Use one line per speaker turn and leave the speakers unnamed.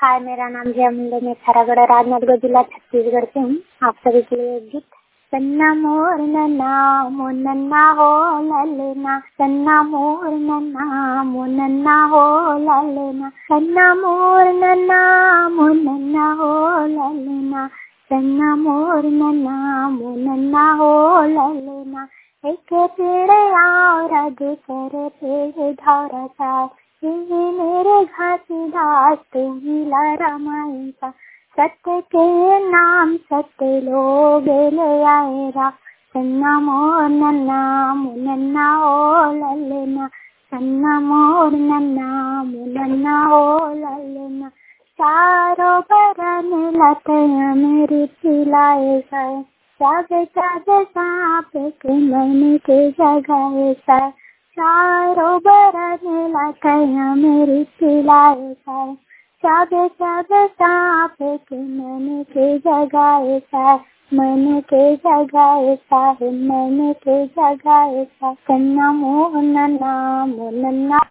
हाय, मेरा नाम जया मुंडे, मैं खैरागढ़ राजनांदगांव जिला छत्तीसगढ़ से हूँ। आप सभी के लिए एक गीत। सन्ना मोर नन्ना मो नन्ना हो ललना, सन्ना मोर नन्ना मो नन्ना हो ललना, सन्ना मोर नन्ना मो नन्ना हो ललना, सन्ना मोर नन्ना मो नन्ना हो ललना। एक पेड़ और दूसरे पेड़ धरता, मेरे घासीदास तुहिला रामायणा, सत्य के नाम सत्य लोग ले आएरा। सन्ना मोर नन्ना मो नन्ना ओ ललना, सन्ना मोर नन्ना मो नन्ना ओ ललना। चारों बरन लतया मेरी पिलाए सा, जागे जागे सांप के मन के जगाए सा, चारों बरन लतया मेरी पिलाए सा, जागे जागे सांप के मन के जगाए सा, मन के जगाए सा, मन के जगाए सा। सन्ना मोर नन्ना मो नन्ना